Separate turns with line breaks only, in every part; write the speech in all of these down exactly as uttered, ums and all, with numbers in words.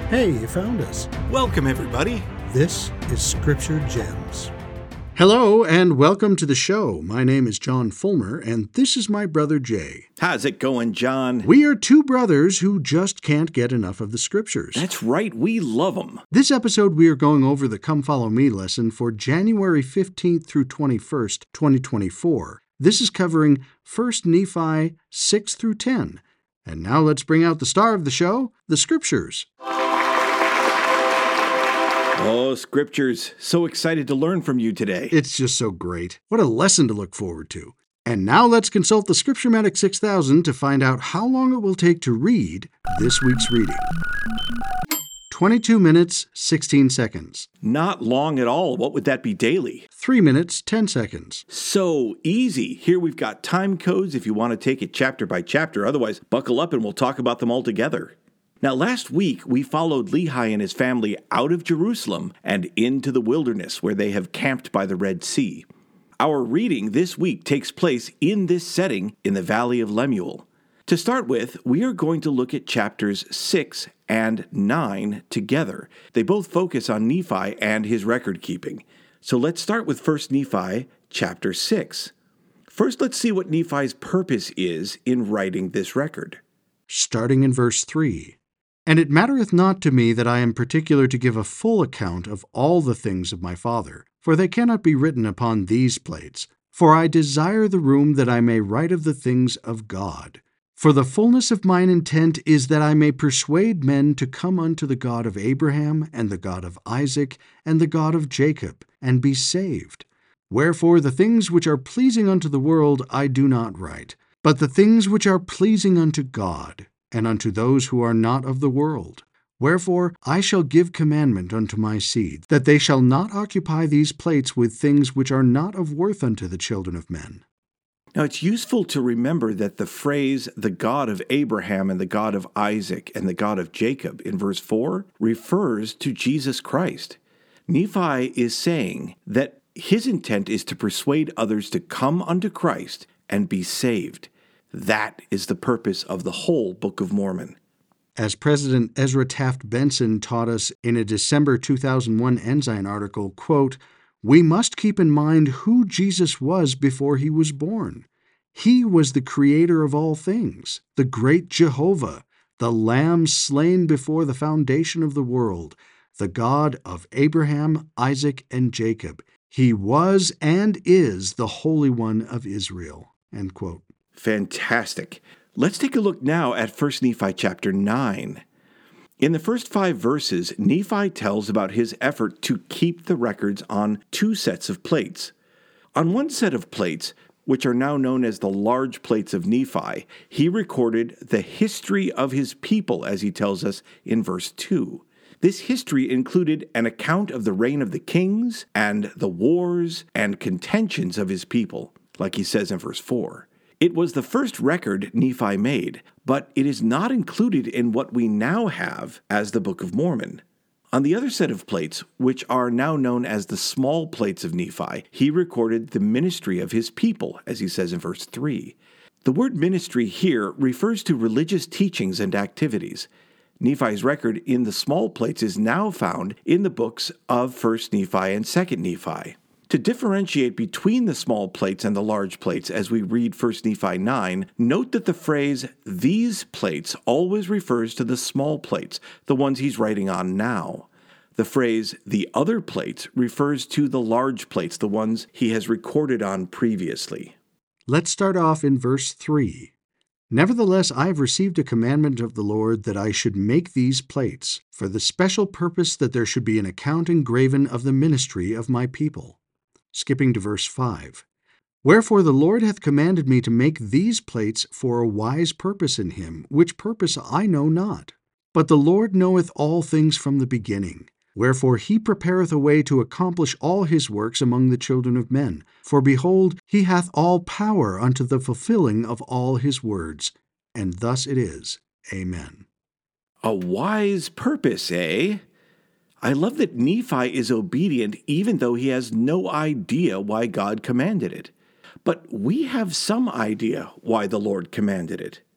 Hey, you found us.
Welcome, everybody.
This is Scripture Gems.
Hello, and welcome to the show. My name is John Fulmer, and this is my brother Jay.
How's it going, John?
We are two brothers who just can't get enough of the Scriptures.
That's right, we love them.
This episode, we are going over the Come Follow Me lesson for January fifteenth through twenty-first, twenty twenty-four. This is covering First Nephi six through ten. And now let's bring out the star of the show, the Scriptures.
Oh, Scriptures. So excited to learn from you today.
It's just so great. What a lesson to look forward to. And now let's consult the Scripturematic six thousand to find out how long it will take to read this week's reading. twenty-two minutes, sixteen seconds.
Not long at all. What would that be daily?
three minutes, ten seconds.
So easy. Here we've got time codes if you want to take it chapter by chapter. Otherwise, buckle up and we'll talk about them all together. Now, last week, we followed Lehi and his family out of Jerusalem and into the wilderness where they have camped by the Red Sea. Our reading this week takes place in this setting in the Valley of Lemuel. To start with, we are going to look at chapters six and nine together. They both focus on Nephi and his record keeping. So let's start with First Nephi chapter six. First, let's see what Nephi's purpose is in writing this record.
Starting in verse three. And it mattereth not to me that I am particular to give a full account of all the things of my father, for they cannot be written upon these plates. For I desire the room that I may write of the things of God. For the fullness of mine intent is that I may persuade men to come unto the God of Abraham, and the God of Isaac, and the God of Jacob, and be saved. Wherefore the things which are pleasing unto the world I do not write, but the things which are pleasing unto God, and unto those who are not of the world. Wherefore I shall give commandment unto my seed, that they shall not occupy these plates with things which are not of worth unto the children of men.
Now, it's useful to remember that the phrase, the God of Abraham and the God of Isaac and the God of Jacob in verse four refers to Jesus Christ. Nephi is saying that his intent is to persuade others to come unto Christ and be saved. That is the purpose of the whole Book of Mormon.
As President Ezra Taft Benson taught us in a December two thousand one Ensign article, quote, "We must keep in mind who Jesus was before he was born. He was the creator of all things, the great Jehovah, the Lamb slain before the foundation of the world, the God of Abraham, Isaac, and Jacob. He was and is the Holy One of Israel." End quote.
Fantastic. Let's take a look now at First Nephi chapter nine. In the first five verses, Nephi tells about his effort to keep the records on two sets of plates. On one set of plates, which are now known as the large plates of Nephi, he recorded the history of his people, as he tells us in verse two. This history included an account of the reign of the kings and the wars and contentions of his people, like he says in verse four. It was the first record Nephi made, but it is not included in what we now have as the Book of Mormon. On the other set of plates, which are now known as the small plates of Nephi, he recorded the ministry of his people, as he says in verse three. The word ministry here refers to religious teachings and activities. Nephi's record in the small plates is now found in the books of First Nephi and Second Nephi. To differentiate between the small plates and the large plates as we read First Nephi nine, note that the phrase, "these plates," always refers to the small plates, the ones he's writing on now. The phrase, "the other plates," refers to the large plates, the ones he has recorded on previously.
Let's start off in verse three. "Nevertheless, I have received a commandment of the Lord that I should make these plates, for the special purpose that there should be an account engraven of the ministry of my people." Skipping to verse five. "Wherefore the Lord hath commanded me to make these plates for a wise purpose in him, which purpose I know not. But the Lord knoweth all things from the beginning. Wherefore he prepareth a way to accomplish all his works among the children of men. For behold, he hath all power unto the fulfilling of all his words. And thus it is. Amen."
A wise purpose, eh? I love that Nephi is obedient even though he has no idea why God commanded it. But we have some idea why the Lord commanded it.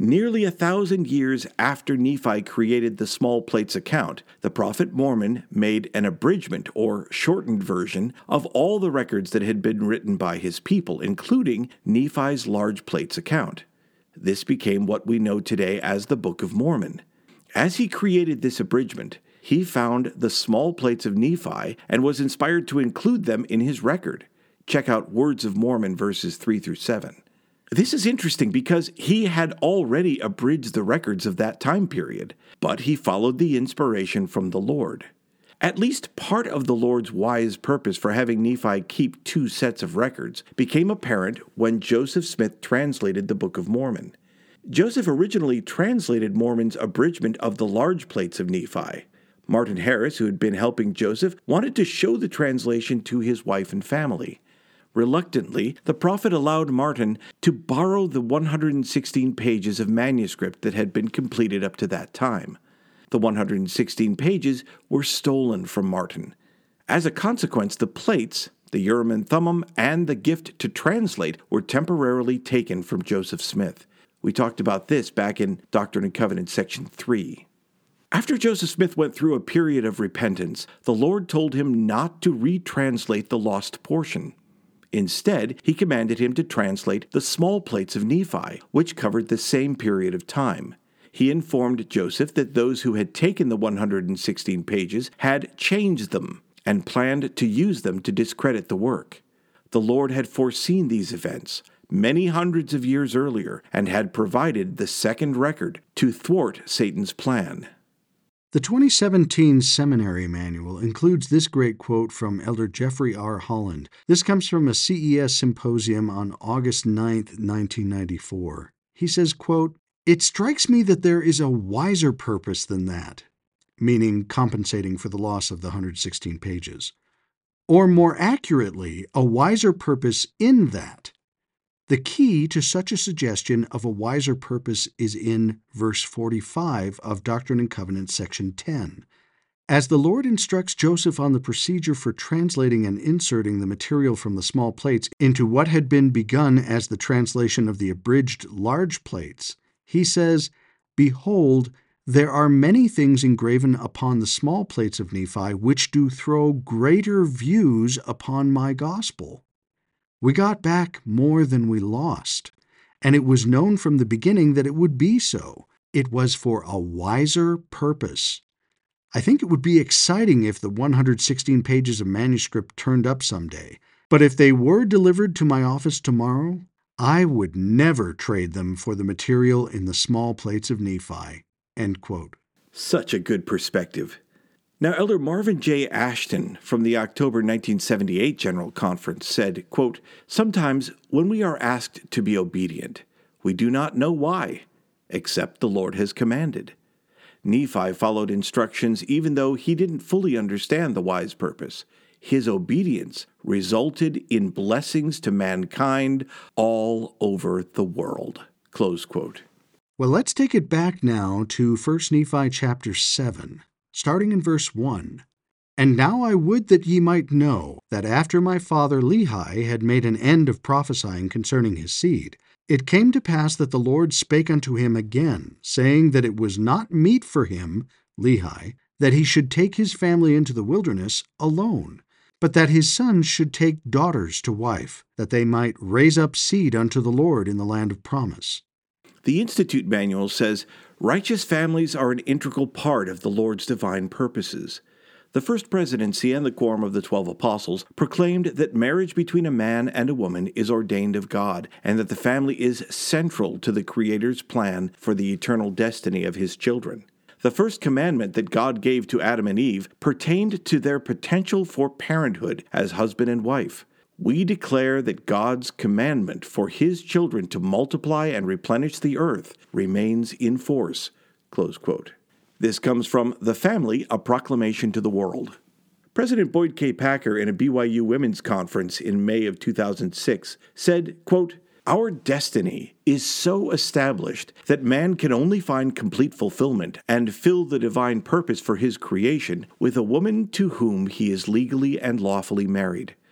Nearly a thousand years after Nephi created the small plates account, the prophet Mormon made an abridgment or shortened version of all the records that had been written by his people, including Nephi's large plates account. This became what we know today as the Book of Mormon. As he created this abridgment, he found the small plates of Nephi and was inspired to include them in his record. Check out Words of Mormon verses three through seven. This is interesting because he had already abridged the records of that time period, but he followed the inspiration from the Lord. At least part of the Lord's wise purpose for having Nephi keep two sets of records became apparent when Joseph Smith translated the Book of Mormon. Joseph originally translated Mormon's abridgment of the large plates of Nephi. Martin Harris, who had been helping Joseph, wanted to show the translation to his wife and family. Reluctantly, the prophet allowed Martin to borrow the one hundred sixteen pages of manuscript that had been completed up to that time. The one hundred sixteen pages were stolen from Martin. As a consequence, the plates, the Urim and Thummim, and the gift to translate were temporarily taken from Joseph Smith. We talked about this back in Doctrine and Covenants, section three. After Joseph Smith went through a period of repentance, the Lord told him not to retranslate the lost portion. Instead, he commanded him to translate the small plates of Nephi, which covered the same period of time. He informed Joseph that those who had taken the one hundred sixteen pages had changed them and planned to use them to discredit the work. The Lord had foreseen these events many hundreds of years earlier and had provided the second record to thwart Satan's plan.
The twenty seventeen Seminary Manual includes this great quote from Elder Jeffrey R. Holland. This comes from a C E S symposium on August ninth, nineteen ninety-four. He says, quote, "It strikes me that there is a wiser purpose than that," meaning compensating for the loss of the one hundred sixteen pages. Or more accurately, a wiser purpose in that. The key to such a suggestion of a wiser purpose is in verse forty-five of Doctrine and Covenants, section ten. As the Lord instructs Joseph on the procedure for translating and inserting the material from the small plates into what had been begun as the translation of the abridged large plates, he says, "Behold, there are many things engraven upon the small plates of Nephi which do throw greater views upon my gospel." We got back more than we lost, and it was known from the beginning that it would be so. It was for a wiser purpose. I think it would be exciting if the one hundred sixteen pages of manuscript turned up someday, but if they were delivered to my office tomorrow, I would never trade them for the material in the small plates of Nephi. End quote.
Such a good perspective. Now, Elder Marvin J. Ashton from the October nineteen seventy-eight General Conference said, quote, "Sometimes when we are asked to be obedient, we do not know why, except the Lord has commanded." Nephi followed instructions even though he didn't fully understand the wise purpose. His obedience resulted in blessings to mankind all over the world. Close quote.
Well, let's take it back now to First Nephi chapter seven. Starting in verse one, "And now I would that ye might know that after my father Lehi had made an end of prophesying concerning his seed, it came to pass that the Lord spake unto him again, saying that it was not meet for him, Lehi, that he should take his family into the wilderness alone, but that his sons should take daughters to wife, that they might raise up seed unto the Lord in the land of promise."
The Institute Manual says, righteous families are an integral part of the Lord's divine purposes. The First Presidency and the Quorum of the Twelve Apostles proclaimed that marriage between a man and a woman is ordained of God, and that the family is central to the Creator's plan for the eternal destiny of His children. The first commandment that God gave to Adam and Eve pertained to their potential for parenthood as husband and wife. We declare that God's commandment for His children to multiply and replenish the earth remains in force. Close quote. This comes from The Family, A Proclamation to the World. President Boyd K. Packer, in a B Y U Women's Conference in May of two thousand six, said, quote, "Our destiny is so established that man can only find complete fulfillment and fill the divine purpose for his creation with a woman to whom he is legally and lawfully married.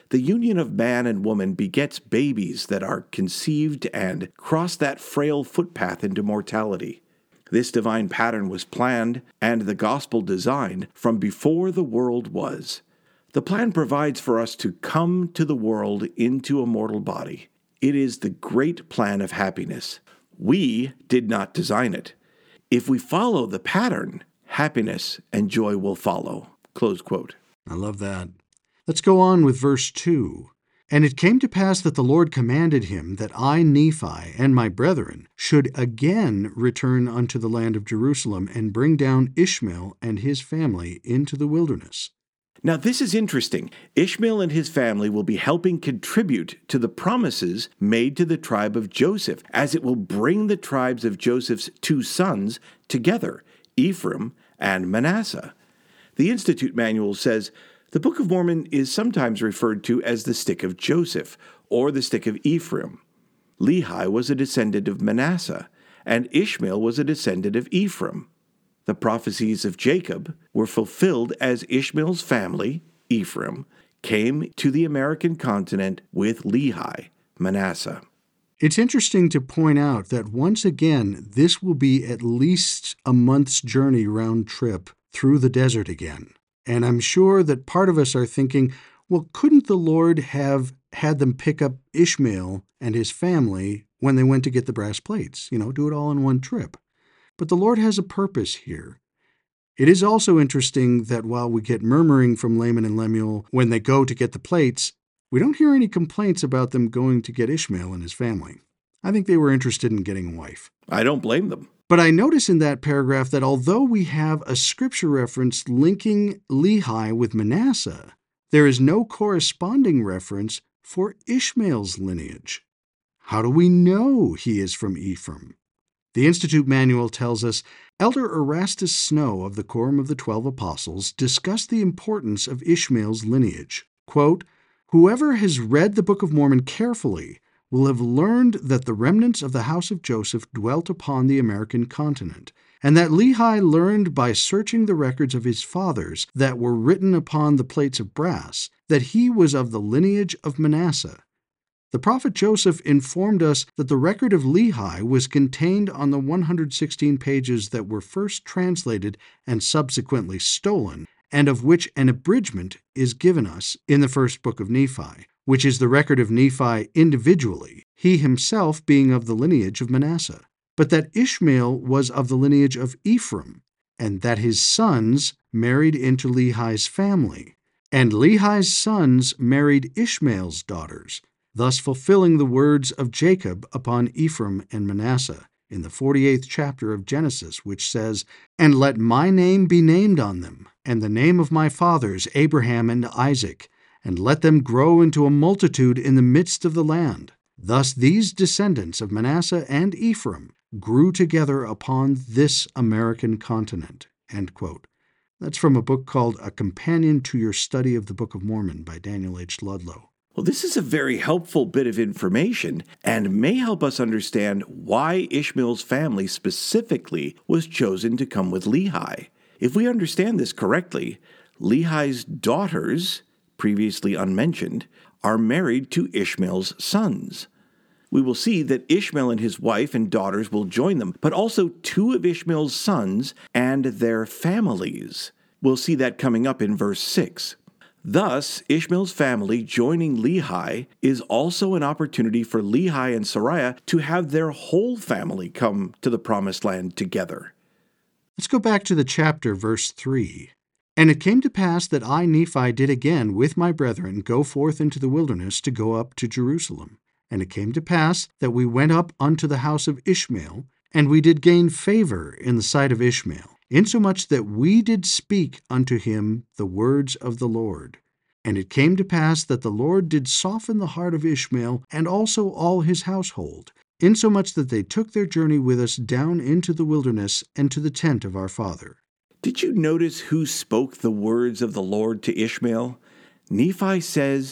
The union of man and woman begets babies that are conceived and cross that frail footpath into mortality. This divine pattern was planned and the gospel designed from before the world was. The plan provides for us to come to the world into a mortal body. It is the great plan of happiness. We did not design it. If we follow the pattern, happiness and joy will follow. Close quote.
I love that. Let's go on with verse two. And it came to pass that the Lord commanded him that I, Nephi, and my brethren should again return unto the land of Jerusalem and bring down Ishmael and his family into the wilderness.
Now this is interesting. Ishmael and his family will be helping contribute to the promises made to the tribe of Joseph, as it will bring the tribes of Joseph's two sons together, Ephraim and Manasseh. The Institute Manual says, the Book of Mormon is sometimes referred to as the stick of Joseph, or the stick of Ephraim. Lehi was a descendant of Manasseh, and Ishmael was a descendant of Ephraim. The prophecies of Jacob were fulfilled as Ishmael's family, Ephraim, came to the American continent with Lehi, Manasseh.
It's interesting to point out that once again, this will be at least a month's journey round trip through the desert again. And I'm sure that part of us are thinking, well, couldn't the Lord have had them pick up Ishmael and his family when they went to get the brass plates? You know, do it all in one trip. But the Lord has a purpose here. It is also interesting that while we get murmuring from Laman and Lemuel when they go to get the plates, we don't hear any complaints about them going to get Ishmael and his family. I think they were interested in getting a wife.
I don't blame them.
But I notice in that paragraph that although we have a scripture reference linking Lehi with Manasseh, there is no corresponding reference for Ishmael's lineage. How do we know he is from Ephraim? The Institute Manual tells us, Elder Erastus Snow of the Quorum of the Twelve Apostles discussed the importance of Ishmael's lineage. Quote, whoever has read the Book of Mormon carefully will have learned that the remnants of the house of Joseph dwelt upon the American continent, and that Lehi learned by searching the records of his fathers that were written upon the plates of brass that he was of the lineage of Manasseh. The prophet Joseph informed us that the record of Lehi was contained on the one hundred sixteen pages that were first translated and subsequently stolen, and of which an abridgment is given us in the first book of Nephi, which is the record of Nephi individually, he himself being of the lineage of Manasseh, but that Ishmael was of the lineage of Ephraim, and that his sons married into Lehi's family, and Lehi's sons married Ishmael's daughters, thus fulfilling the words of Jacob upon Ephraim and Manasseh in the forty-eighth chapter of Genesis, which says, and let my name be named on them, and the name of my fathers Abraham and Isaac, and let them grow into a multitude in the midst of the land. Thus these descendants of Manasseh and Ephraim grew together upon this American continent. End quote. That's from a book called A Companion to Your Study of the Book of Mormon by Daniel H. Ludlow.
Well, this is a very helpful bit of information and may help us understand why Ishmael's family specifically was chosen to come with Lehi. If we understand this correctly, Lehi's daughters, previously unmentioned, are married to Ishmael's sons. We will see that Ishmael and his wife and daughters will join them, but also two of Ishmael's sons and their families. We'll see that coming up in verse six. Thus, Ishmael's family joining Lehi is also an opportunity for Lehi and Sariah to have their whole family come to the promised land together.
Let's go back to the chapter, verse three. And it came to pass that I, Nephi, did again with my brethren go forth into the wilderness to go up to Jerusalem. And it came to pass that we went up unto the house of Ishmael, and we did gain favor in the sight of Ishmael, insomuch that we did speak unto him the words of the Lord. And it came to pass that the Lord did soften the heart of Ishmael, and also all his household, insomuch that they took their journey with us down into the wilderness and to the tent of our father.
Did you notice who spoke the words of the Lord to Ishmael? Nephi says,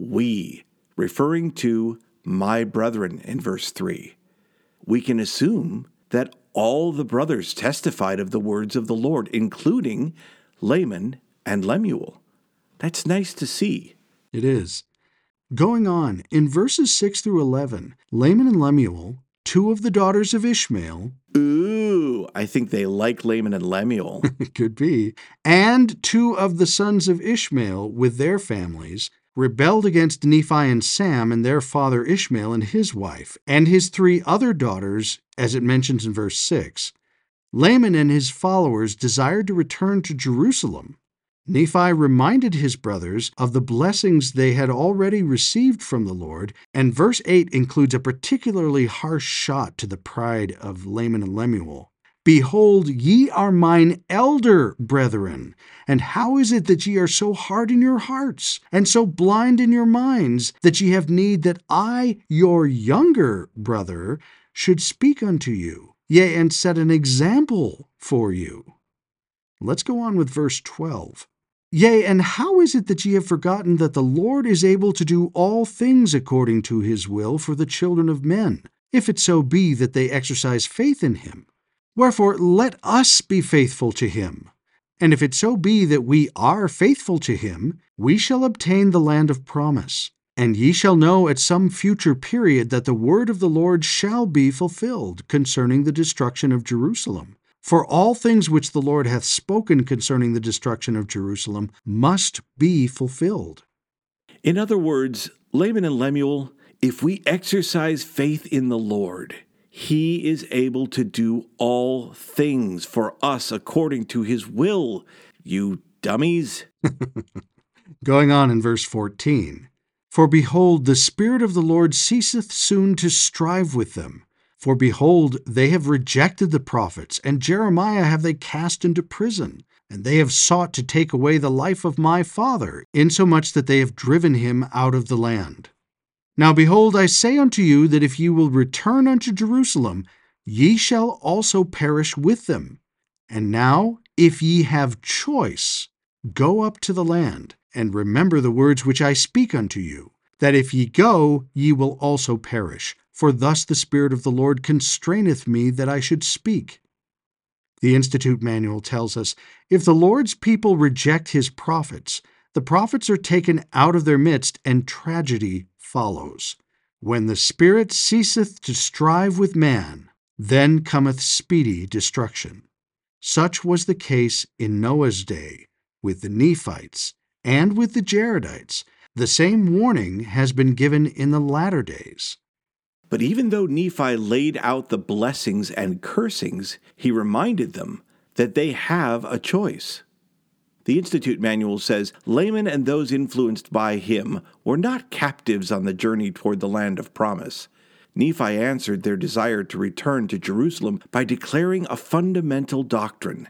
we, referring to my brethren in verse three. We can assume that all the brothers testified of the words of the Lord, including Laman and Lemuel. That's nice to see.
It is. Going on, in verses six through eleven, Laman and Lemuel, two of the daughters of Ishmael,
Ooh, I think they like Laman and Lemuel.
could be, and two of the sons of Ishmael with their families, rebelled against Nephi and Sam and their father Ishmael and his wife, and his three other daughters, as it mentions in verse six. Laman and his followers desired to return to Jerusalem. Nephi reminded his brothers of the blessings they had already received from the Lord, and verse eight includes a particularly harsh shot to the pride of Laman and Lemuel. Behold, ye are mine elder brethren, and how is it that ye are so hard in your hearts, and so blind in your minds, that ye have need that I, your younger brother, should speak unto you, yea, and set an example for you? Let's go on with verse twelve. Yea, and how is it that ye have forgotten that the Lord is able to do all things according to his will for the children of men, if it so be that they exercise faith in him? Wherefore let us be faithful to him. And if it so be that we are faithful to him, we shall obtain the land of promise. And ye shall know at some future period that the word of the Lord shall be fulfilled concerning the destruction of Jerusalem. For all things which the Lord hath spoken concerning the destruction of Jerusalem must be fulfilled.
In other words, Laman and Lemuel, if we exercise faith in the Lord, he is able to do all things for us according to his will, you dummies.
Going on in verse fourteen. For behold, the Spirit of the Lord ceaseth soon to strive with them. For behold, they have rejected the prophets, and Jeremiah have they cast into prison. And they have sought to take away the life of my father, insomuch that they have driven him out of the land. Now behold, I say unto you that if ye will return unto Jerusalem, ye shall also perish with them. And now, if ye have choice, go up to the land, and remember the words which I speak unto you, that if ye go, ye will also perish. For thus the Spirit of the Lord constraineth me that I should speak. The Institute Manual tells us, if the Lord's people reject his prophets, the prophets are taken out of their midst, and tragedy follows. When the Spirit ceaseth to strive with man, then cometh speedy destruction. Such was the case in Noah's day, with the Nephites, and with the Jaredites. The same warning has been given in the latter days.
But even though Nephi laid out the blessings and cursings, he reminded them that they have a choice. The Institute Manual says, Laman and those influenced by him were not captives on the journey toward the land of promise. Nephi answered their desire to return to Jerusalem by declaring a fundamental doctrine.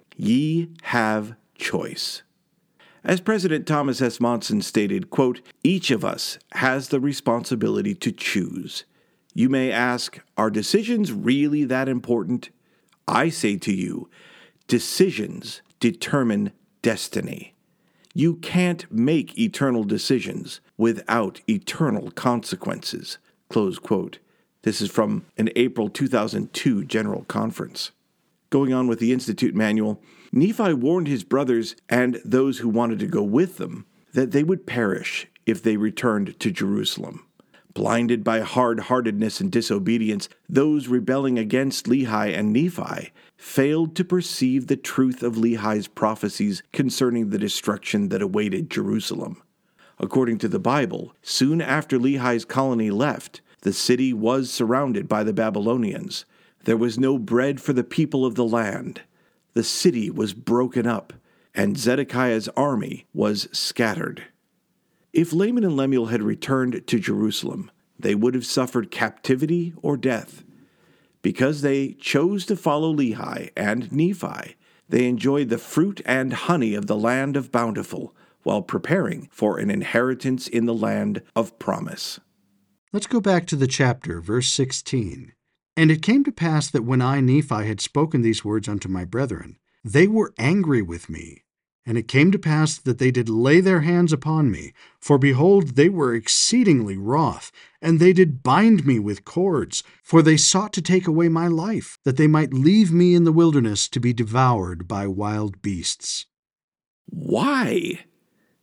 Ye have choice. As President Thomas S. Monson stated, quote, each of us has the responsibility to choose. You may ask, are decisions really that important? I say to you, decisions determine destiny. You can't make eternal decisions without eternal consequences. Close quote. This is from an April two thousand two General Conference. Going on with the Institute Manual, Nephi warned his brothers and those who wanted to go with them that they would perish if they returned to Jerusalem. Blinded by hard-heartedness and disobedience, those rebelling against Lehi and Nephi failed to perceive the truth of Lehi's prophecies concerning the destruction that awaited Jerusalem. According to the Bible, soon after Lehi's colony left, the city was surrounded by the Babylonians. There was no bread for the people of the land. The city was broken up, and Zedekiah's army was scattered. If Laman and Lemuel had returned to Jerusalem, they would have suffered captivity or death. Because they chose to follow Lehi and Nephi, they enjoyed the fruit and honey of the land of Bountiful while preparing for an inheritance in the land of promise.
Let's go back to the chapter, verse sixteen. And it came to pass that when I, Nephi, had spoken these words unto my brethren, they were angry with me. And it came to pass that they did lay their hands upon me. For behold, they were exceedingly wroth, and they did bind me with cords. For they sought to take away my life, that they might leave me in the wilderness to be devoured by wild beasts.
Why?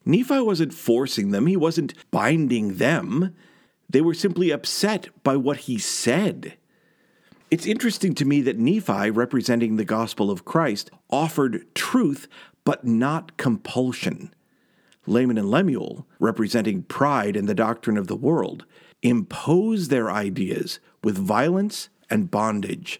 Nephi wasn't forcing them. He wasn't binding them. They were simply upset by what he said. It's interesting to me that Nephi, representing the gospel of Christ, offered truth but not compulsion. Laman and Lemuel, representing pride and the doctrine of the world, imposed their ideas with violence and bondage.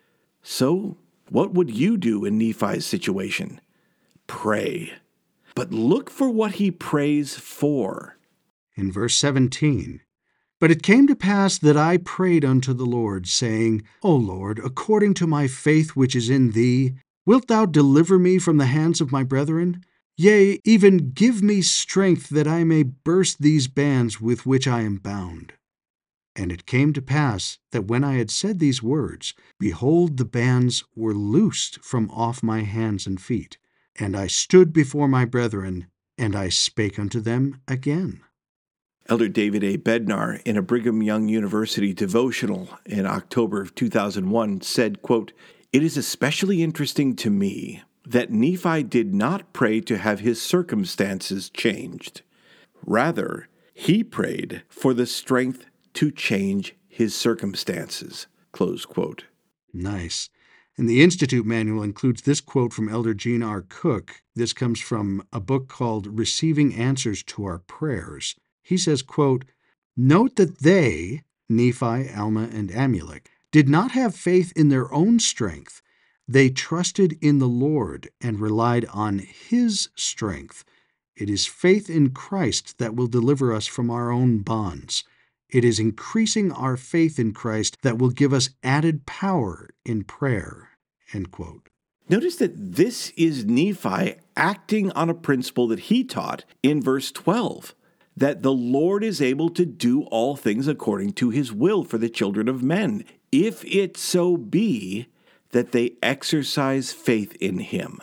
So, what would you do in Nephi's situation? Pray. But look for what he prays for.
In verse seventeen, "But it came to pass that I prayed unto the Lord, saying, O Lord, according to my faith which is in thee, wilt thou deliver me from the hands of my brethren? Yea, even give me strength that I may burst these bands with which I am bound. And it came to pass that when I had said these words, behold, the bands were loosed from off my hands and feet. And I stood before my brethren, and I spake unto them again."
Elder David A. Bednar, in a Brigham Young University devotional in October of two thousand one, said, quote, "It is especially interesting to me that Nephi did not pray to have his circumstances changed. Rather, he prayed for the strength to change his circumstances." Close quote.
Nice. And the Institute Manual includes this quote from Elder Gene R. Cook. This comes from a book called Receiving Answers to Our Prayers. He says, quote, "Note that they, Nephi, Alma, and Amulek, did not have faith in their own strength. They trusted in the Lord and relied on His strength. It is faith in Christ that will deliver us from our own bonds. It is increasing our faith in Christ that will give us added power in prayer." End quote.
Notice that this is Nephi acting on a principle that he taught in verse twelve, that the Lord is able to do all things according to his will for the children of men, if it so be that they exercise faith in him.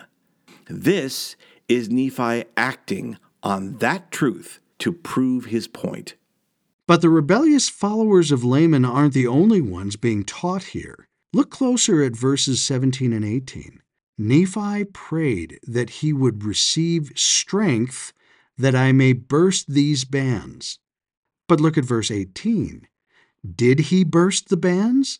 This is Nephi acting on that truth to prove his point.
But the rebellious followers of Laman aren't the only ones being taught here. Look closer at verses seventeen and eighteen. "Nephi prayed that he would receive strength that I may burst these bands." But look at verse eighteen. Did he burst the bands?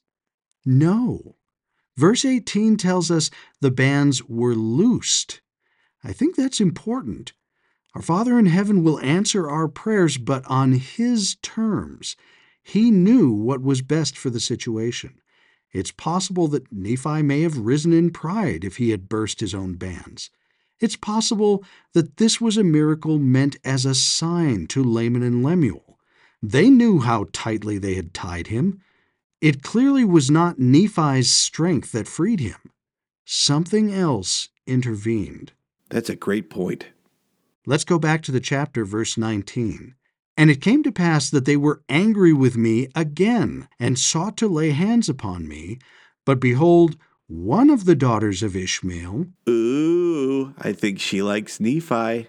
No. Verse eighteen tells us the bands were loosed. I think that's important. Our Father in heaven will answer our prayers, but on His terms. He knew what was best for the situation. It's possible that Nephi may have risen in pride if he had burst his own bands. It's possible that this was a miracle meant as a sign to Laman and Lemuel. They knew how tightly they had tied him. It clearly was not Nephi's strength that freed him. Something else intervened.
That's a great point.
Let's go back to the chapter, verse nineteen. "And it came to pass that they were angry with me again, and sought to lay hands upon me. But behold, one of the daughters of Ishmael..."
Ooh, I think she likes Nephi.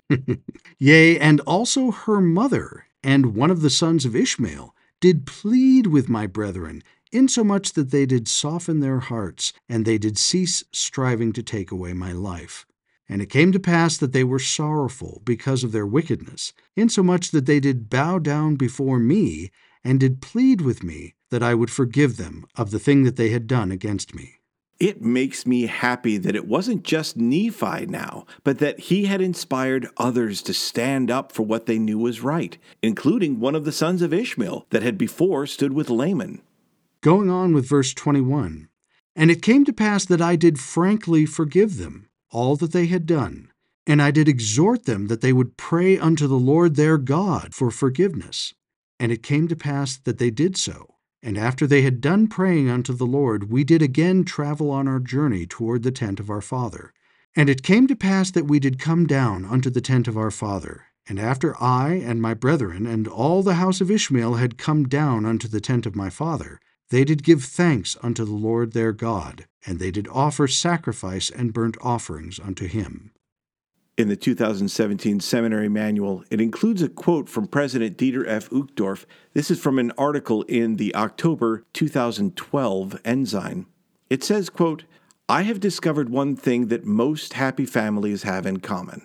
"Yea, and also her mother, and one of the sons of Ishmael, did plead with my brethren, insomuch that they did soften their hearts, and they did cease striving to take away my life. And it came to pass that they were sorrowful because of their wickedness, insomuch that they did bow down before me, and did plead with me that I would forgive them of the thing that they had done against me."
It makes me happy that it wasn't just Nephi now, but that he had inspired others to stand up for what they knew was right, including one of the sons of Ishmael that had before stood with Laman.
Going on with verse twenty-one, "And it came to pass that I did frankly forgive them all that they had done, and I did exhort them that they would pray unto the Lord their God for forgiveness. And it came to pass that they did so. And after they had done praying unto the Lord, we did again travel on our journey toward the tent of our father. And it came to pass that we did come down unto the tent of our father. And after I and my brethren and all the house of Ishmael had come down unto the tent of my father, they did give thanks unto the Lord their God, and they did offer sacrifice and burnt offerings unto him."
In the two thousand seventeen Seminary Manual, it includes a quote from President Dieter F. Uchtdorf. This is from an article in the October two thousand twelve Ensign. It says, quote, "I have discovered one thing that most happy families have in common.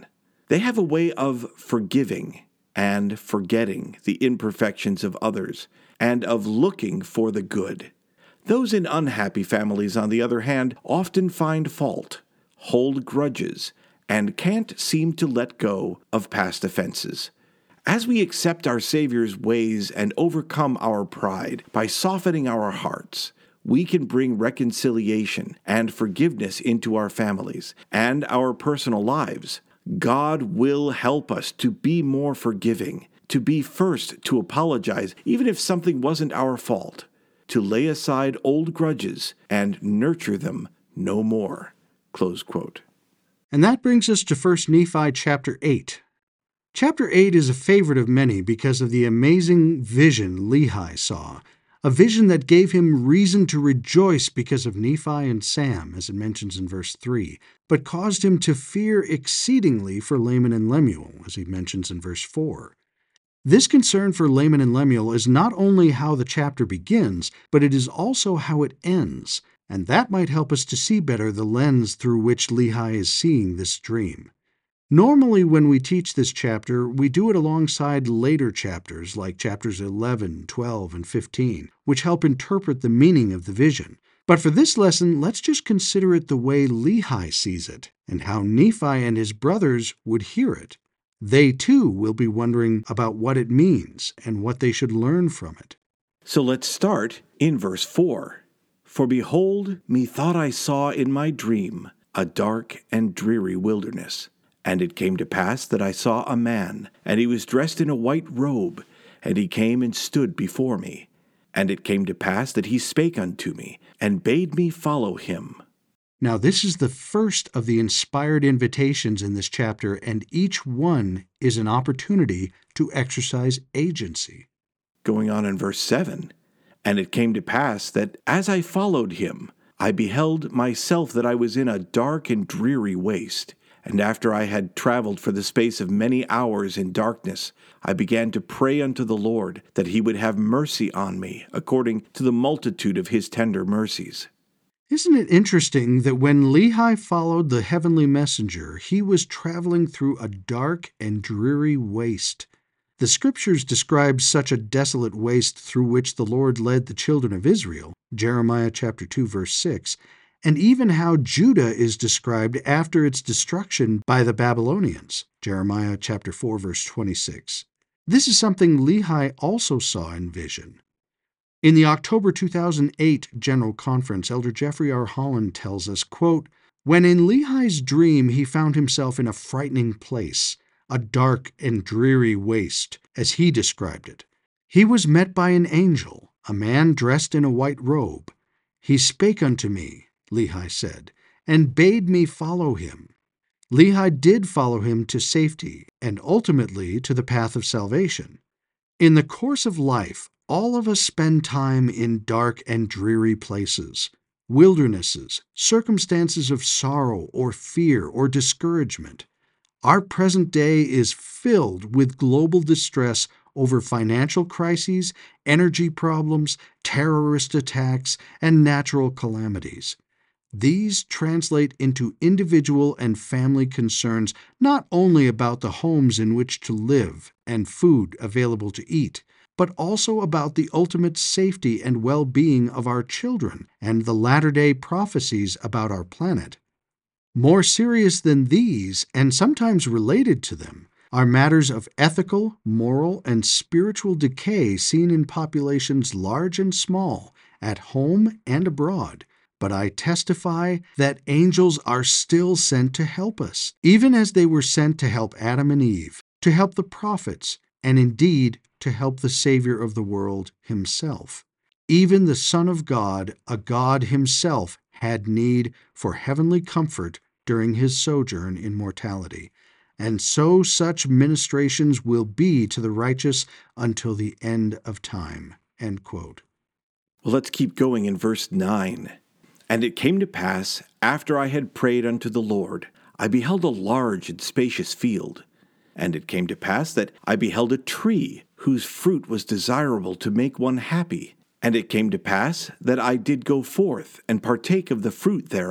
They have a way of forgiving and forgetting the imperfections of others, and of looking for the good. Those in unhappy families, on the other hand, often find fault, hold grudges, and can't seem to let go of past offenses. As we accept our Savior's ways and overcome our pride by softening our hearts, we can bring reconciliation and forgiveness into our families and our personal lives. God will help us to be more forgiving, to be first to apologize even if something wasn't our fault, to lay aside old grudges and nurture them no more." Close quote.
And that brings us to First Nephi chapter eight. Chapter eight is a favorite of many because of the amazing vision Lehi saw, a vision that gave him reason to rejoice because of Nephi and Sam, as it mentions in verse three, but caused him to fear exceedingly for Laman and Lemuel, as he mentions in verse four. This concern for Laman and Lemuel is not only how the chapter begins, but it is also how it ends, and that might help us to see better the lens through which Lehi is seeing this dream. Normally, when we teach this chapter, we do it alongside later chapters like chapters eleven, twelve, and fifteen, which help interpret the meaning of the vision. But for this lesson, let's just consider it the way Lehi sees it, and how Nephi and his brothers would hear it. They, too, will be wondering about what it means and what they should learn from it.
So let's start in verse four. "For behold, methought I saw in my dream a dark and dreary wilderness. And it came to pass that I saw a man, and he was dressed in a white robe, and he came and stood before me. And it came to pass that he spake unto me, and bade me follow him."
Now, this is the first of the inspired invitations in this chapter, and each one is an opportunity to exercise agency.
Going on in verse seven, "And it came to pass that as I followed him, I beheld myself that I was in a dark and dreary waste. And after I had traveled for the space of many hours in darkness, I began to pray unto the Lord that he would have mercy on me, according to the multitude of his tender mercies."
Isn't it interesting that when Lehi followed the heavenly messenger, he was traveling through a dark and dreary waste? The Scriptures describe such a desolate waste through which the Lord led the children of Israel, Jeremiah chapter two, verse six, and even how Judah is described after its destruction by the Babylonians, Jeremiah chapter four, verse twenty-six. This is something Lehi also saw in vision. In the October two thousand eight General Conference, Elder Jeffrey R. Holland tells us, quote, "When in Lehi's dream he found himself in a frightening place, a dark and dreary waste, as he described it, he was met by an angel, a man dressed in a white robe. He spake unto me," Lehi said, "and bade me follow him." Lehi did follow him to safety and ultimately to the path of salvation. In the course of life, all of us spend time in dark and dreary places, wildernesses, circumstances of sorrow or fear or discouragement. Our present day is filled with global distress over financial crises, energy problems, terrorist attacks, and natural calamities. These translate into individual and family concerns not only about the homes in which to live and food available to eat, but also about the ultimate safety and well-being of our children and the latter-day prophecies about our planet. More serious than these, and sometimes related to them, are matters of ethical, moral, and spiritual decay seen in populations large and small, at home and abroad. But I testify that angels are still sent to help us, even as they were sent to help Adam and Eve, to help the prophets, and indeed to help the Savior of the world himself. Even the Son of God, a God himself, had need for heavenly comfort during his sojourn in mortality. And so such ministrations will be to the righteous until the end of time. End quote.
Well, let's keep going in verse nine. "And it came to pass, after I had prayed unto the Lord, I beheld a large and spacious field. And it came to pass that I beheld a tree, whose fruit was desirable to make one happy. And it came to pass that I did go forth and partake of the fruit thereof.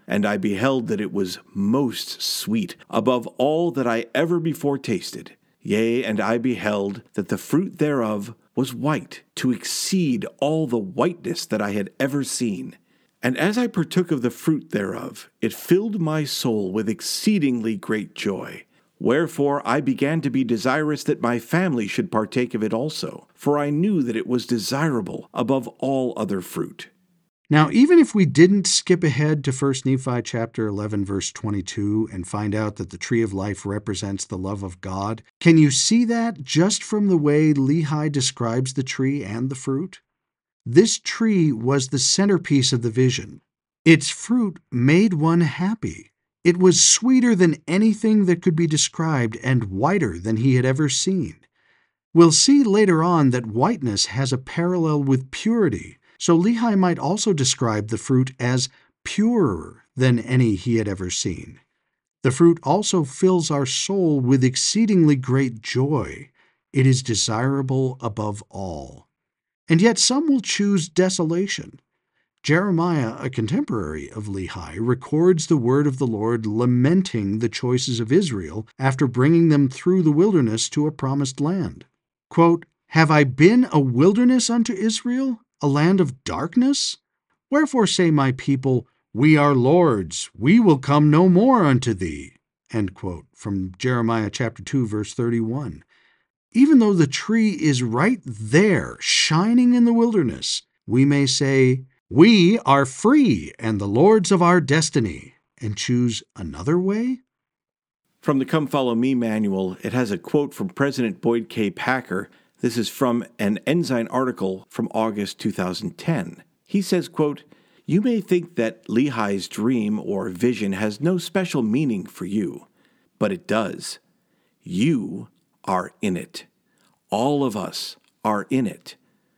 and I beheld that it was most sweet, above all that I ever before tasted. Yea, and I beheld that the fruit thereof was white, to exceed all the whiteness that I had ever seen. And as I partook of the fruit thereof, it filled my soul with exceedingly great joy. Wherefore I began to be desirous that my family should partake of it also, for I knew that it was desirable above all other fruit.
Now, even if we didn't skip ahead to First Nephi chapter eleven, verse twenty-two, and find out that the tree of life represents the love of God, can you see that just from the way Lehi describes the tree and the fruit? This tree was the centerpiece of the vision. Its fruit made one happy. It was sweeter than anything that could be described and whiter than he had ever seen. We'll see later on that whiteness has a parallel with purity, so Lehi might also describe the fruit as purer than any he had ever seen. The fruit also fills our soul with exceedingly great joy. It is desirable above all. And yet some will choose desolation. Jeremiah, a contemporary of Lehi, records the word of the Lord lamenting the choices of Israel after bringing them through the wilderness to a promised land. Quote, "Have I been a wilderness unto Israel, a land of darkness? Wherefore say my people, We are lords, we will come no more unto thee." End quote, from Jeremiah chapter two, verse thirty-one. Even though the tree is right there, shining in the wilderness, we may say, "We are free and the lords of our destiny," and choose another way?
From the Come Follow Me manual, it has a quote from President Boyd K. Packer. This is from an Ensign article from August two thousand ten. He says, quote, "You may think that Lehi's dream or vision has no special meaning for you, but it does. You are in it. All of us are in it.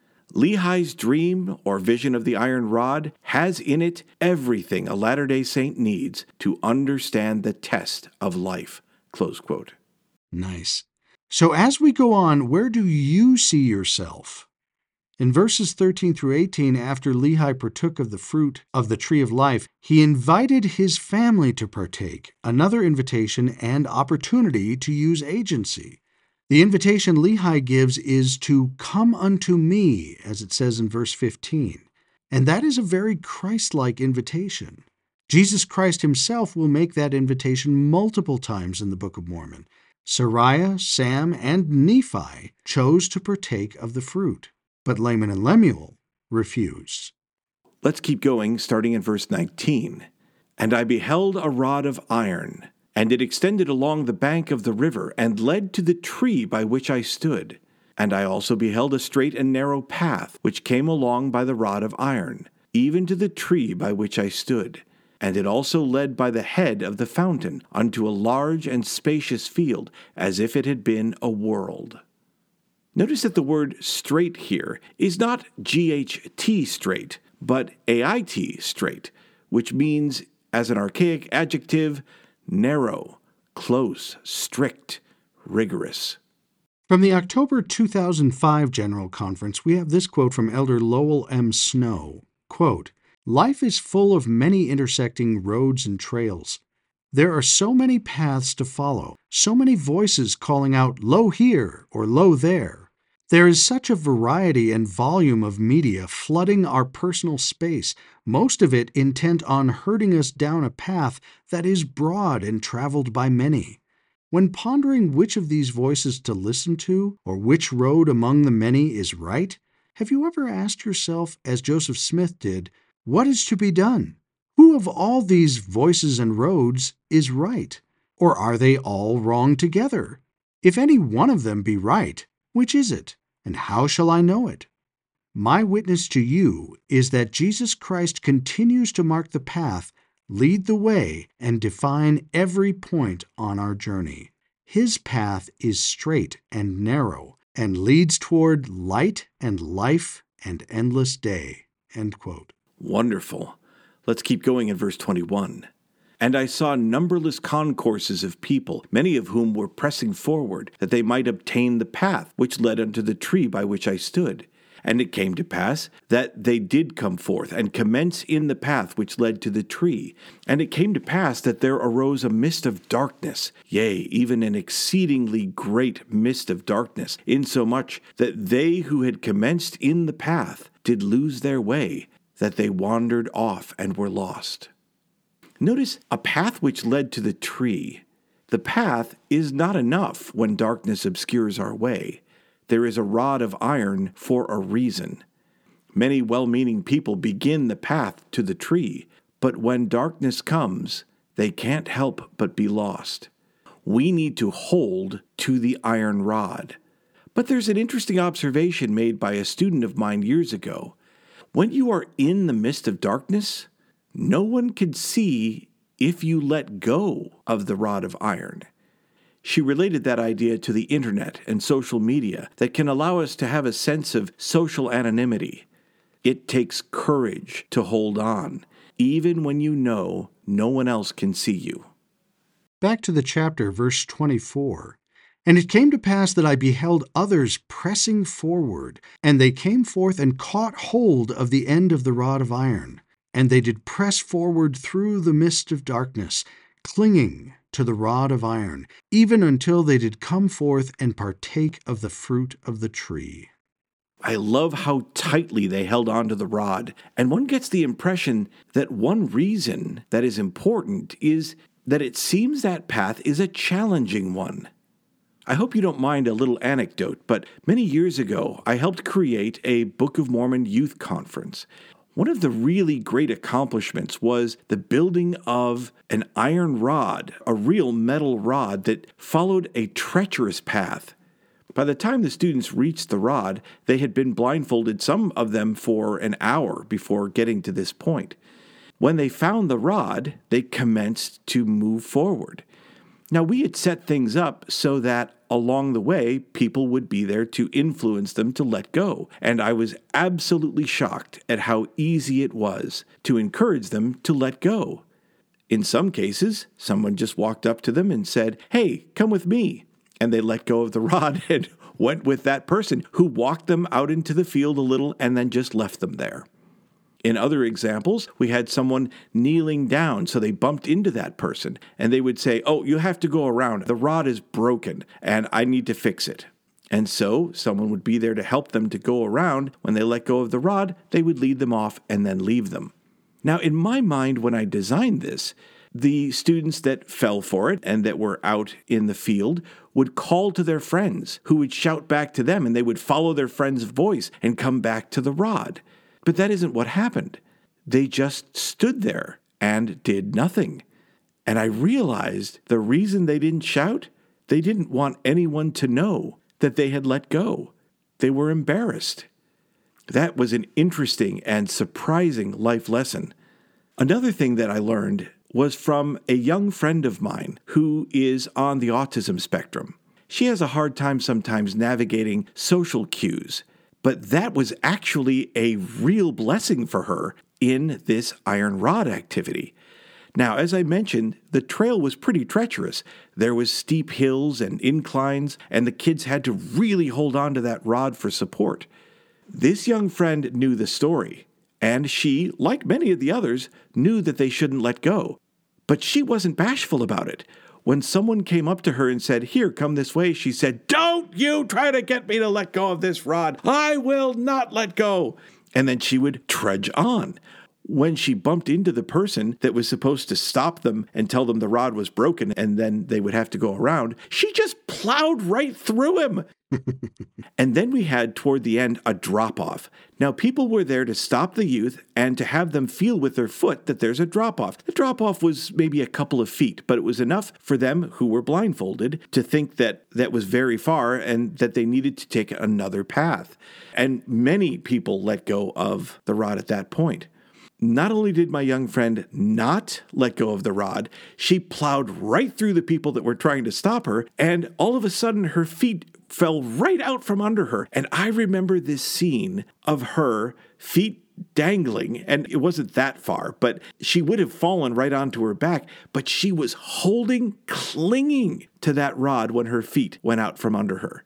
Lehi's dream or vision of the iron rod has in it everything a Latter-day Saint needs to understand the test of life." Close quote.
Nice. So as we go on, where do you see yourself? In verses thirteen through eighteen, after Lehi partook of the fruit of the tree of life, he invited his family to partake, another invitation and opportunity to use agency. The invitation Lehi gives is to come unto me, as it says in verse fifteen. And that is a very Christ-like invitation. Jesus Christ himself will make that invitation multiple times in the Book of Mormon. Sariah, Sam, and Nephi chose to partake of the fruit, but Laman and Lemuel refused.
Let's keep going, starting in verse nineteen. "And I beheld a rod of iron, and it extended along the bank of the river, and led to the tree by which I stood. And I also beheld a straight and narrow path, which came along by the rod of iron, even to the tree by which I stood. And it also led by the head of the fountain unto a large and spacious field, as if it had been a world." Notice that the word straight here is not G H T straight, but A I T straight, which means, as an archaic adjective, narrow, close, strict, rigorous.
From the October two thousand five General Conference, we have this quote from Elder Lowell M. Snow. Quote, "Life is full of many intersecting roads and trails. There are so many paths to follow, so many voices calling out, 'Lo here,' or 'Lo there.' There is such a variety and volume of media flooding our personal space, most of it intent on herding us down a path that is broad and traveled by many. When pondering which of these voices to listen to, or which road among the many is right, have you ever asked yourself, as Joseph Smith did, what is to be done? Who of all these voices and roads is right? Or are they all wrong together? If any one of them be right, which is it, and how shall I know it? My witness to you is that Jesus Christ continues to mark the path, lead the way, and define every point on our journey. His path is straight and narrow, and leads toward light and life and endless day." End quote.
Wonderful. Let's keep going in verse twenty-one. "And I saw numberless concourses of people, many of whom were pressing forward, that they might obtain the path which led unto the tree by which I stood. And it came to pass that they did come forth and commence in the path which led to the tree. And it came to pass that there arose a mist of darkness, yea, even an exceedingly great mist of darkness, insomuch that they who had commenced in the path did lose their way, that they wandered off and were lost. Notice a path which led to the tree. The path is not enough when darkness obscures our way. There is a rod of iron for a reason. Many well-meaning people begin the path to the tree, but when darkness comes, they can't help but be lost. We need to hold to the iron rod. But there's an interesting observation made by a student of mine years ago. When you are in the midst of darkness, no one can see if you let go of the rod of iron. She related that idea to the internet and social media that can allow us to have a sense of social anonymity. It takes courage to hold on, even when you know no one else can see you.
Back to the chapter, verse twenty-four. And it came to pass that I beheld others pressing forward, and they came forth and caught hold of the end of the rod of iron, and they did press forward through the mist of darkness, clinging to the rod of iron, even until they did come forth and partake of the fruit of the tree.
I love how tightly they held on to the rod, and one gets the impression that one reason that is important is that it seems that path is a challenging one. I hope you don't mind a little anecdote, but many years ago, I helped create a Book of Mormon youth conference. One of the really great accomplishments was the building of an iron rod, a real metal rod that followed a treacherous path. By the time the students reached the rod, they had been blindfolded, some of them for an hour before getting to this point. When they found the rod, they commenced to move forward. Now, we had set things up so that along the way, people would be there to influence them to let go. And I was absolutely shocked at how easy it was to encourage them to let go. In some cases, someone just walked up to them and said, "Hey, come with me." And they let go of the rod and went with that person who walked them out into the field a little and then just left them there. In other examples, we had someone kneeling down, so they bumped into that person, and they would say, "Oh, you have to go around. The rod is broken, and I need to fix it." And so someone would be there to help them to go around. When they let go of the rod, they would lead them off and then leave them. Now, in my mind, when I designed this, the students that fell for it and that were out in the field would call to their friends, who would shout back to them, and they would follow their friend's voice and come back to the rod. But that isn't what happened. They just stood there and did nothing. And I realized the reason they didn't shout, they didn't want anyone to know that they had let go. They were embarrassed. That was an interesting and surprising life lesson. Another thing that I learned was from a young friend of mine who is on the autism spectrum. She has a hard time sometimes navigating social cues. But that was actually a real blessing for her in this iron rod activity. Now, as I mentioned, the trail was pretty treacherous. There was steep hills and inclines, and the kids had to really hold on to that rod for support. This young friend knew the story, and she, like many of the others, knew that they shouldn't let go. But she wasn't bashful about it. When someone came up to her and said, "Here, come this way," she said, "Don't you try to get me to let go of this rod. I will not let go." And then she would trudge on. When she bumped into the person that was supposed to stop them and tell them the rod was broken and then they would have to go around, she just plowed right through him. And then we had, toward the end, a drop-off. Now, people were there to stop the youth and to have them feel with their foot that there's a drop-off. The drop-off was maybe a couple of feet, but it was enough for them who were blindfolded to think that that was very far and that they needed to take another path. And many people let go of the rod at that point. Not only did my young friend not let go of the rod, she plowed right through the people that were trying to stop her, and all of a sudden her feet fell right out from under her. And I remember this scene of her feet dangling, and it wasn't that far, but she would have fallen right onto her back, but she was holding, clinging to that rod when her feet went out from under her.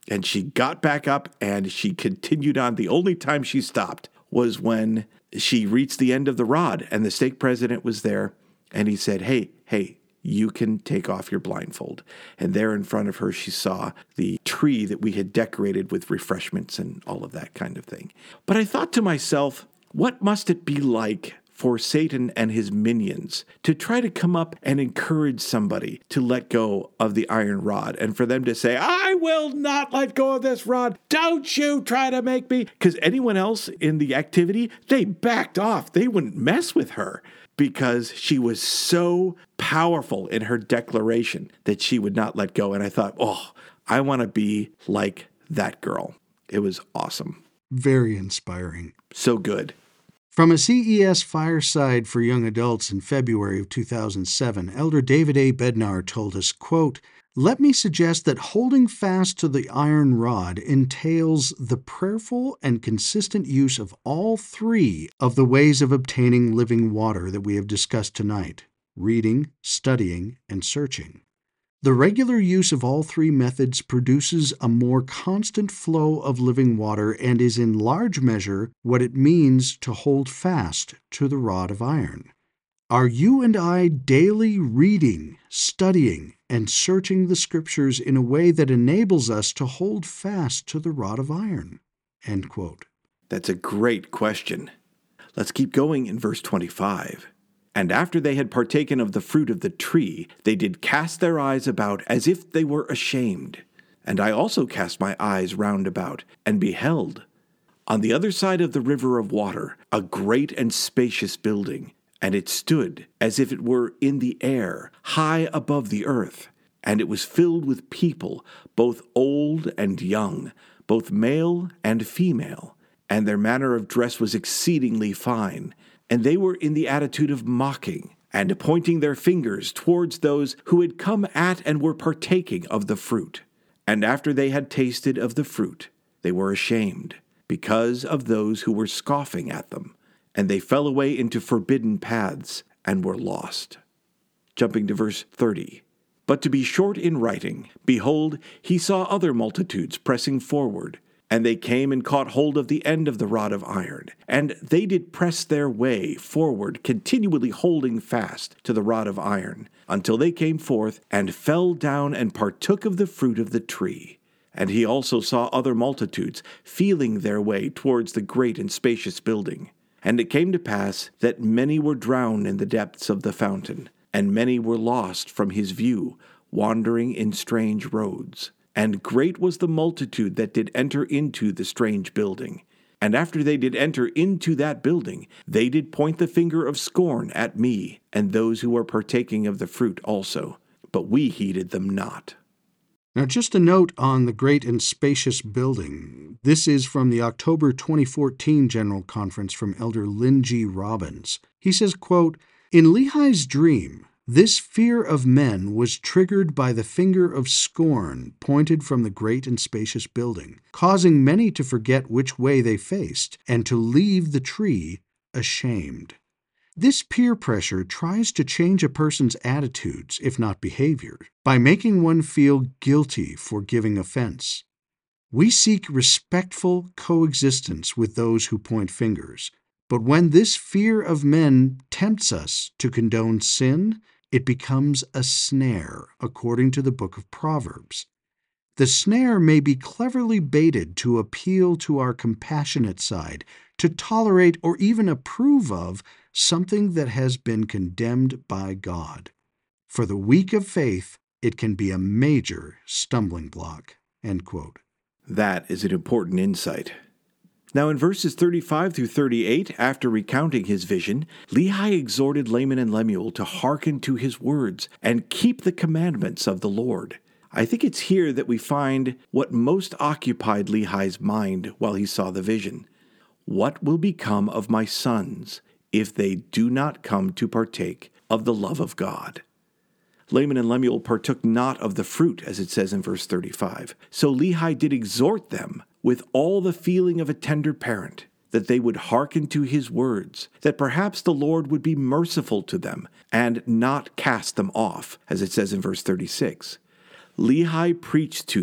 And she got back up and she continued on. The only time she stopped was when she reached the end of the rod and the stake president was there. And he said, hey, hey, you can take off your blindfold. And there in front of her, she saw the tree that we had decorated with refreshments and all of that kind of thing. But I thought to myself, what must it be like for Satan and his minions to try to come up and encourage somebody to let go of the iron rod and for them to say, I will not let go of this rod. Don't you try to make me. Because anyone else in the activity, they backed off. They wouldn't mess with her because she was so powerful in her declaration that she would not let go. And I thought, oh, I want to be like that girl. It was awesome.
Very inspiring.
So good.
From a C E S fireside for young adults in February of two thousand seven, Elder David A. Bednar told us, quote, let me suggest that holding fast to the iron rod entails the prayerful and consistent use of all three of the ways of obtaining living water that we have discussed tonight: reading, studying, and searching. The regular use of all three methods produces a more constant flow of living water and is in large measure what it means to hold fast to the rod of iron. Are you and I daily reading, studying, and searching the Scriptures in a way that enables us to hold fast to the rod of iron? End quote.
That's a great question. Let's keep going in verse twenty-five. And after they had partaken of the fruit of the tree, they did cast their eyes about as if they were ashamed. And I also cast my eyes round about, and beheld, on the other side of the river of water, a great and spacious building, and it stood as if it were in the air, high above the earth. And it was filled with people, both old and young, both male and female, and their manner of dress was exceedingly fine. And they were in the attitude of mocking, and pointing their fingers towards those who had come at and were partaking of the fruit. And after they had tasted of the fruit, they were ashamed, because of those who were scoffing at them. And they fell away into forbidden paths, and were lost. Jumping to verse thirty. But to be short in writing, behold, he saw other multitudes pressing forward. And they came and caught hold of the end of the rod of iron, and they did press their way forward, continually holding fast to the rod of iron, until they came forth, and fell down and partook of the fruit of the tree. And he also saw other multitudes feeling their way towards the great and spacious building. And it came to pass that many were drowned in the depths of the fountain, and many were lost from his view, wandering in strange roads. And great was the multitude that did enter into the strange building. And after they did enter into that building, they did point the finger of scorn at me, and those who were partaking of the fruit also. But we heeded them not.
Now, just a note on the great and spacious building. This is from the October twenty fourteen General Conference from Elder Lynn G. Robbins. He says, quote, in Lehi's dream, this fear of men was triggered by the finger of scorn pointed from the great and spacious building, causing many to forget which way they faced and to leave the tree ashamed. This peer pressure tries to change a person's attitudes, if not behavior, by making one feel guilty for giving offense. We seek respectful coexistence with those who point fingers, but when this fear of men tempts us to condone sin, it becomes a snare, according to the book of Proverbs. The snare may be cleverly baited to appeal to our compassionate side, to tolerate or even approve of something that has been condemned by God. For the weak of faith, it can be a major stumbling block. End quote.
That is an important insight. Now in verses thirty-five through thirty-eight, after recounting his vision, Lehi exhorted Laman and Lemuel to hearken to his words and keep the commandments of the Lord. I think it's here that we find what most occupied Lehi's mind while he saw the vision. What will become of my sons if they do not come to partake of the love of God? Laman and Lemuel partook not of the fruit, as it says in verse thirty-five. So Lehi did exhort them with all the feeling of a tender parent, that they would hearken to his words, that perhaps the Lord would be merciful to them and not cast them off, as it says in verse thirty-six. Lehi preached to them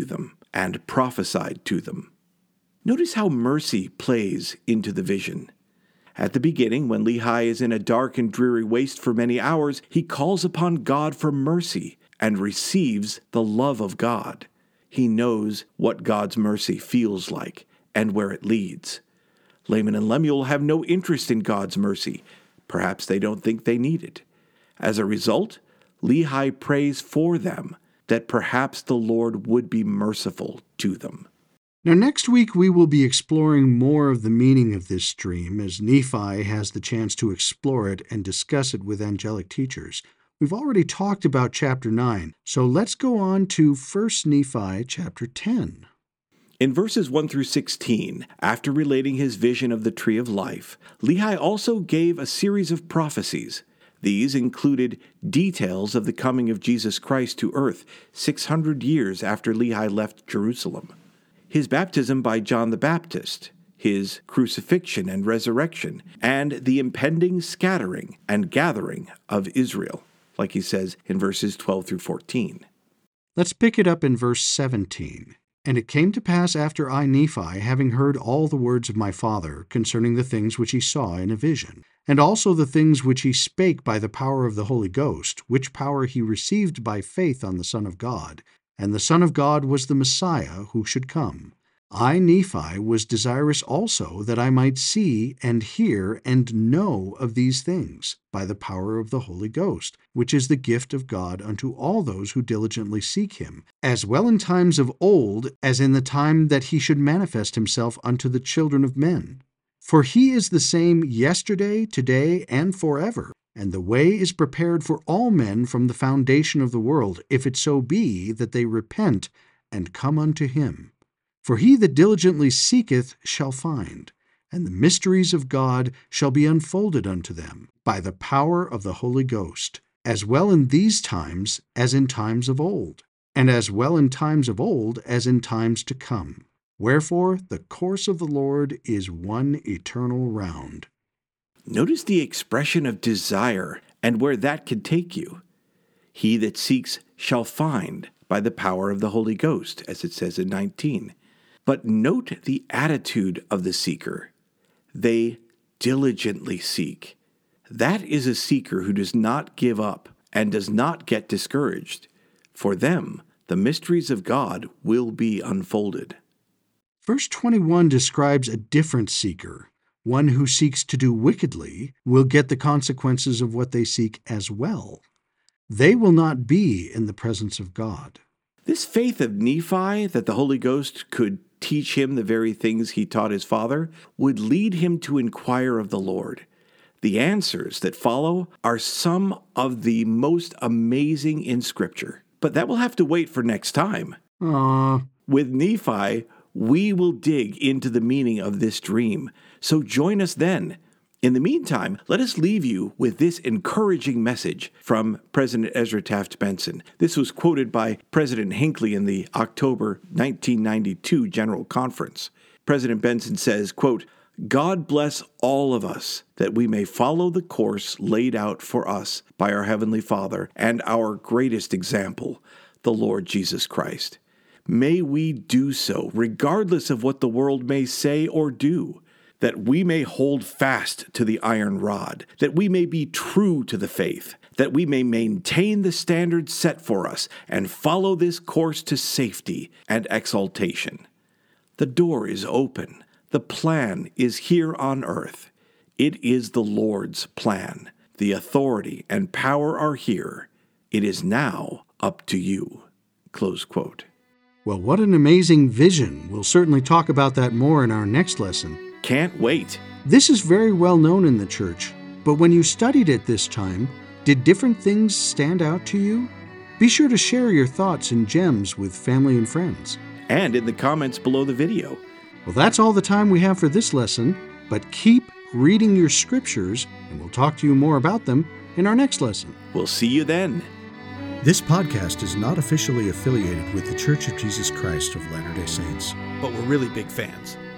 and prophesied to them. Notice how mercy plays into the vision. At the beginning, when Lehi is in a dark and dreary waste for many hours, he calls upon God for mercy and receives the love of God. He knows what God's mercy feels like and where it leads. Laman and Lemuel have no interest in God's mercy. Perhaps they don't think they need it. As a result, Lehi prays for them that perhaps the Lord would be merciful to them.
Now, next week we will be exploring more of the meaning of this dream as Nephi has the chance to explore it and discuss it with angelic teachers. We've already talked about chapter nine, so let's go on to First Nephi chapter ten.
In verses one through sixteen, after relating his vision of the tree of life, Lehi also gave a series of prophecies. These included details of the coming of Jesus Christ to earth six hundred years after Lehi left Jerusalem, his baptism by John the Baptist, his crucifixion and resurrection, and the impending scattering and gathering of Israel, like he says in verses twelve through fourteen.
Let's pick it up in verse seventeen. And it came to pass after I, Nephi, having heard all the words of my father concerning the things which he saw in a vision, and also the things which he spake by the power of the Holy Ghost, which power he received by faith on the Son of God, and the Son of God was the Messiah who should come. I, Nephi, was desirous also that I might see and hear and know of these things by the power of the Holy Ghost, which is the gift of God unto all those who diligently seek him, as well in times of old as in the time that he should manifest himself unto the children of men. For he is the same yesterday, today, and forever, and the way is prepared for all men from the foundation of the world, if it so be that they repent and come unto him. For he that diligently seeketh shall find, and the mysteries of God shall be unfolded unto them by the power of the Holy Ghost, as well in these times as in times of old, and as well in times of old as in times to come. Wherefore the course of the Lord is one eternal round.
Notice the expression of desire and where that could take you. He that seeks shall find by the power of the Holy Ghost, as it says in nineteen. But note the attitude of the seeker. They diligently seek. That is a seeker who does not give up and does not get discouraged. For them, the mysteries of God will be unfolded.
Verse twenty-one describes a different seeker. One who seeks to do wickedly will get the consequences of what they seek as well. They will not be in the presence of God.
This faith of Nephi that the Holy Ghost could teach him the very things he taught his father would lead him to inquire of the Lord. The answers that follow are some of the most amazing in Scripture. But that will have to wait for next time.
Aww.
With Nephi, we will dig into the meaning of this dream. So join us then. In the meantime, let us leave you with this encouraging message from President Ezra Taft Benson. This was quoted by President Hinckley in the October nineteen ninety-two General Conference. President Benson says, quote, God bless all of us that we may follow the course laid out for us by our Heavenly Father and our greatest example, the Lord Jesus Christ. May we do so regardless of what the world may say or do, that we may hold fast to the iron rod, that we may be true to the faith, that we may maintain the standards set for us and follow this course to safety and exaltation. The door is open. The plan is here on earth. It is the Lord's plan. The authority and power are here. It is now up to you. Close quote.
Well, what an amazing vision. We'll certainly talk about that more in our next lesson.
Can't wait.
This is very well known in the church, but when you studied it this time, did different things stand out to you? Be sure to share your thoughts and gems with family and friends.
And in the comments below the video.
Well, that's all the time we have for this lesson, but keep reading your scriptures, and we'll talk to you more about them in our next lesson.
We'll see you then.
This podcast is not officially affiliated with The Church of Jesus Christ of Latter-day Saints.
But we're really big fans.